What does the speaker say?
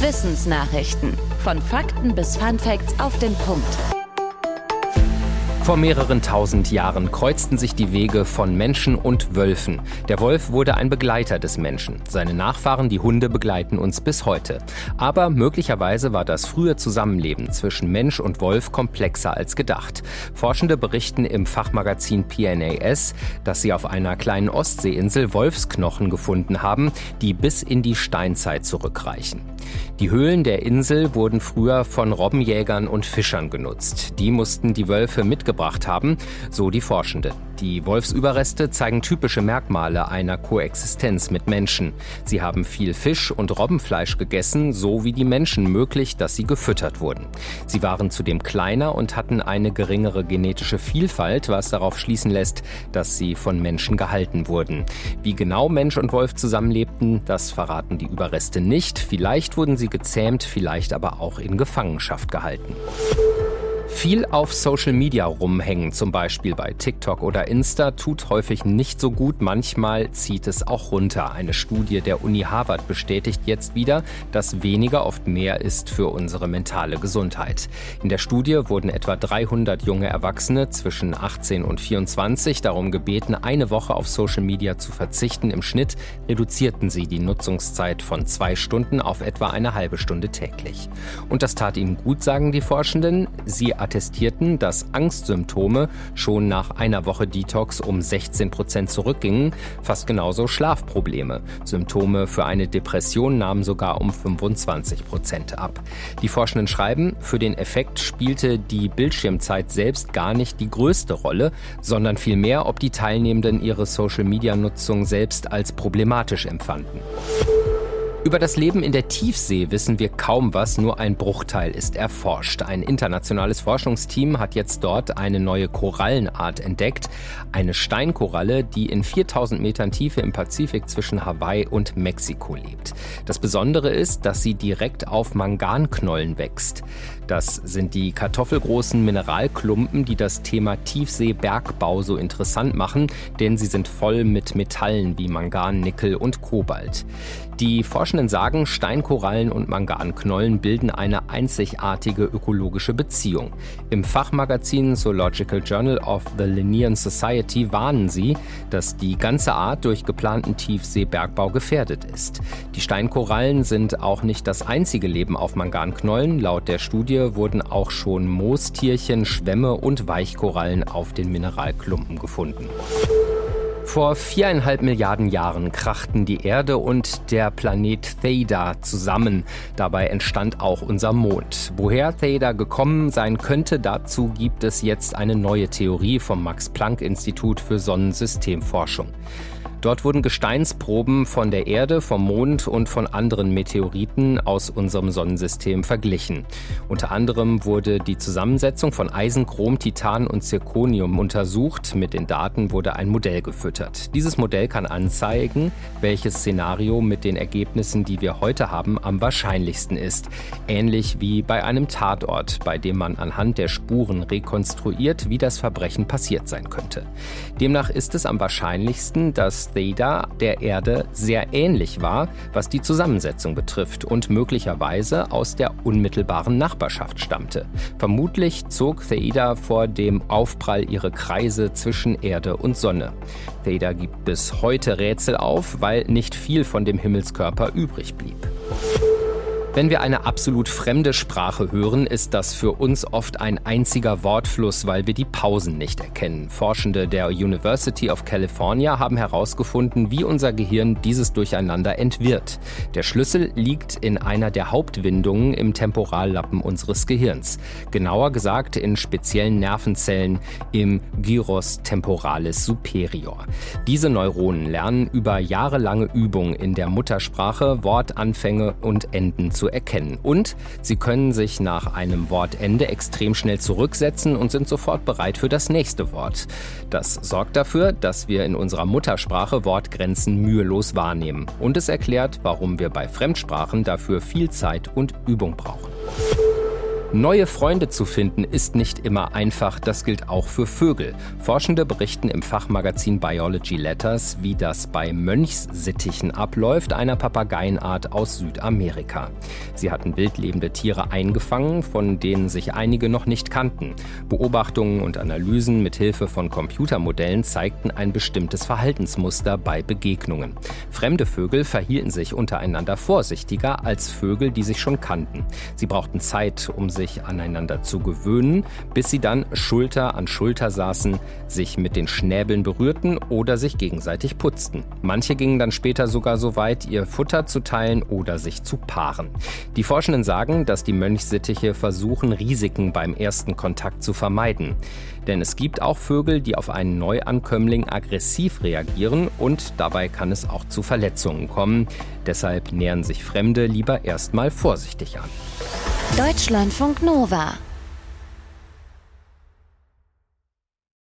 Wissensnachrichten. Von Fakten bis Funfacts auf den Punkt. Vor mehreren tausend Jahren kreuzten sich die Wege von Menschen und Wölfen. Der Wolf wurde ein Begleiter des Menschen. Seine Nachfahren, die Hunde, begleiten uns bis heute. Aber möglicherweise war das frühe Zusammenleben zwischen Mensch und Wolf komplexer als gedacht. Forschende berichten im Fachmagazin PNAS, dass sie auf einer kleinen Ostseeinsel Wolfsknochen gefunden haben, die bis in die Steinzeit zurückreichen. Die Höhlen der Insel wurden früher von Robbenjägern und Fischern genutzt. Die mussten die Wölfe mitgebracht haben, so die Forschenden. Die Wolfsüberreste zeigen typische Merkmale einer Koexistenz mit Menschen. Sie haben viel Fisch und Robbenfleisch gegessen, so wie die Menschen, möglich, dass sie gefüttert wurden. Sie waren zudem kleiner und hatten eine geringere genetische Vielfalt, was darauf schließen lässt, dass sie von Menschen gehalten wurden. Wie genau Mensch und Wolf zusammenlebten, das verraten die Überreste nicht. Vielleicht wurden sie gezähmt, vielleicht aber auch in Gefangenschaft gehalten. Viel auf Social Media rumhängen, zum Beispiel bei TikTok oder Insta, tut häufig nicht so gut. Manchmal zieht es auch runter. Eine Studie der Uni Harvard bestätigt jetzt wieder, dass weniger oft mehr ist für unsere mentale Gesundheit. In der Studie wurden etwa 300 junge Erwachsene zwischen 18 und 24 darum gebeten, eine Woche auf Social Media zu verzichten. Im Schnitt reduzierten sie die Nutzungszeit von 2 Stunden auf etwa eine halbe Stunde täglich. Und das tat ihnen gut, sagen die Forschenden. Sie attestierten, dass Angstsymptome schon nach einer Woche Detox um 16% zurückgingen, fast genauso Schlafprobleme. Symptome für eine Depression nahmen sogar um 25% ab. Die Forschenden schreiben, für den Effekt spielte die Bildschirmzeit selbst gar nicht die größte Rolle, sondern vielmehr, ob die Teilnehmenden ihre Social-Media-Nutzung selbst als problematisch empfanden. Über das Leben in der Tiefsee wissen wir kaum was, nur ein Bruchteil ist erforscht. Ein internationales Forschungsteam hat jetzt dort eine neue Korallenart entdeckt. Eine Steinkoralle, die in 4000 Metern Tiefe im Pazifik zwischen Hawaii und Mexiko lebt. Das Besondere ist, dass sie direkt auf Manganknollen wächst. Das sind die kartoffelgroßen Mineralklumpen, die das Thema Tiefseebergbau so interessant machen, denn sie sind voll mit Metallen wie Mangan, Nickel und Kobalt. Die Forschenden sagen, Steinkorallen und Manganknollen bilden eine einzigartige ökologische Beziehung. Im Fachmagazin Zoological Journal of the Linnean Society warnen sie, dass die ganze Art durch geplanten Tiefseebergbau gefährdet ist. Die Steinkorallen sind auch nicht das einzige Leben auf Manganknollen. Laut der Studie wurden auch schon Moostierchen, Schwämme und Weichkorallen auf den Mineralklumpen gefunden. Vor 4,5 Milliarden Jahren krachten die Erde und der Planet Theta zusammen. Dabei entstand auch unser Mond. Woher Theta gekommen sein könnte, dazu gibt es jetzt eine neue Theorie vom Max-Planck-Institut für Sonnensystemforschung. Dort wurden Gesteinsproben von der Erde, vom Mond und von anderen Meteoriten aus unserem Sonnensystem verglichen. Unter anderem wurde die Zusammensetzung von Eisen, Chrom, Titan und Zirconium untersucht. Mit den Daten wurde ein Modell gefüttert. Dieses Modell kann anzeigen, welches Szenario mit den Ergebnissen, die wir heute haben, am wahrscheinlichsten ist. Ähnlich wie bei einem Tatort, bei dem man anhand der Spuren rekonstruiert, wie das Verbrechen passiert sein könnte. Demnach ist es am wahrscheinlichsten, dass Theta der Erde sehr ähnlich war, was die Zusammensetzung betrifft und möglicherweise aus der unmittelbaren Nachbarschaft stammte. Vermutlich zog Theta vor dem Aufprall ihre Kreise zwischen Erde und Sonne. Theta gibt bis heute Rätsel auf, weil nicht viel von dem Himmelskörper übrig blieb. Wenn wir eine absolut fremde Sprache hören, ist das für uns oft ein einziger Wortfluss, weil wir die Pausen nicht erkennen. Forschende der University of California haben herausgefunden, wie unser Gehirn dieses Durcheinander entwirrt. Der Schlüssel liegt in einer der Hauptwindungen im Temporallappen unseres Gehirns. Genauer gesagt in speziellen Nervenzellen im Gyrus temporalis superior. Diese Neuronen lernen über jahrelange Übung in der Muttersprache Wortanfänge und Enden zu erkennen. Und sie können sich nach einem Wortende extrem schnell zurücksetzen und sind sofort bereit für das nächste Wort. Das sorgt dafür, dass wir in unserer Muttersprache Wortgrenzen mühelos wahrnehmen. Und es erklärt, warum wir bei Fremdsprachen dafür viel Zeit und Übung brauchen. Neue Freunde zu finden ist nicht immer einfach, das gilt auch für Vögel. Forschende berichten im Fachmagazin Biology Letters, wie das bei Mönchssittichen abläuft, einer Papageienart aus Südamerika. Sie hatten wildlebende Tiere eingefangen, von denen sich einige noch nicht kannten. Beobachtungen und Analysen mit Hilfe von Computermodellen zeigten ein bestimmtes Verhaltensmuster bei Begegnungen. Fremde Vögel verhielten sich untereinander vorsichtiger als Vögel, die sich schon kannten. Sie brauchten Zeit, um sich aneinander zu gewöhnen, bis sie dann Schulter an Schulter saßen, sich mit den Schnäbeln berührten oder sich gegenseitig putzten. Manche gingen dann später sogar so weit, ihr Futter zu teilen oder sich zu paaren. Die Forschenden sagen, dass die Mönchssittiche versuchen, Risiken beim ersten Kontakt zu vermeiden. Denn es gibt auch Vögel, die auf einen Neuankömmling aggressiv reagieren und dabei kann es auch zu Verletzungen kommen. Deshalb nähern sich Fremde lieber erstmal vorsichtig an. Deutschlandfunk Nova